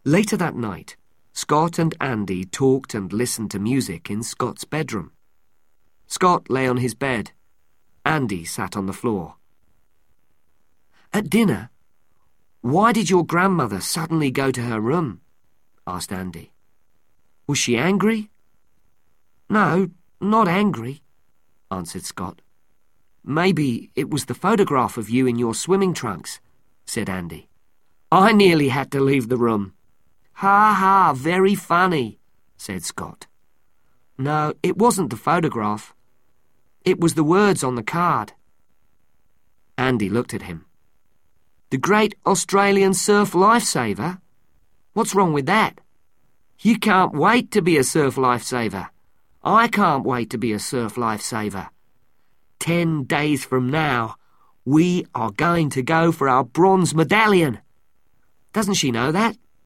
Later that night, Scott and Andy talked and listened to music in Scott's bedroom. Scott lay on his bed. Andy sat on the floor. At dinner, why did your grandmother suddenly go to her room? Asked Andy. Was she angry? No, not angry, answered Scott. Maybe it was the photograph of you in your swimming trunks, said Andy. I nearly had to leave the room. Ha ha, very funny, said Scott. No, it wasn't the photograph. It was the words on the card. Andy looked at him. The Great Australian Surf Lifesaver? What's wrong with that? You can't wait to be a surf lifesaver. I can't wait to be a surf lifesaver. 10 days from now, we are going to go for our bronze medallion. Doesn't she know that?